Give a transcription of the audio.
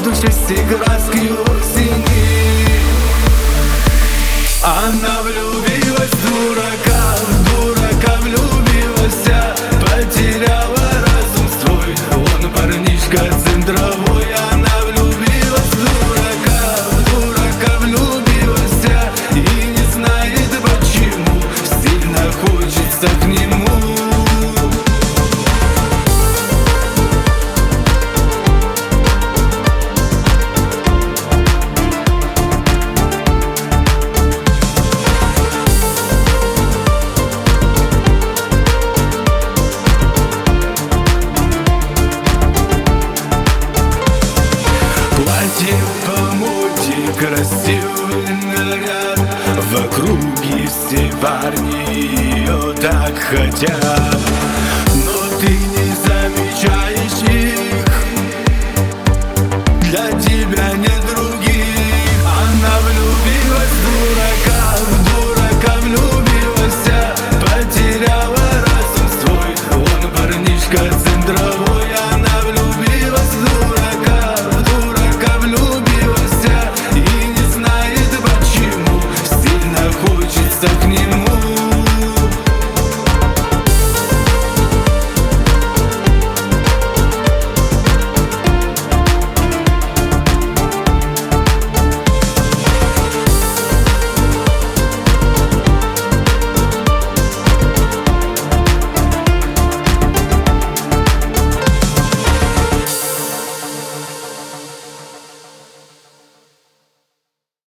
все краски осени. Она влюбилась в дурака, влюбилась, потеряла разум свой. Он парнишка центровой. Она влюбилась в дурака, влюбилась и не знает почему, сильно хочется к нему. Платье по моде, красивый наряд, в округе все парни ее так хотят, но ты не замечаешь их, для тебя нет других. Она влюбилась в дурака.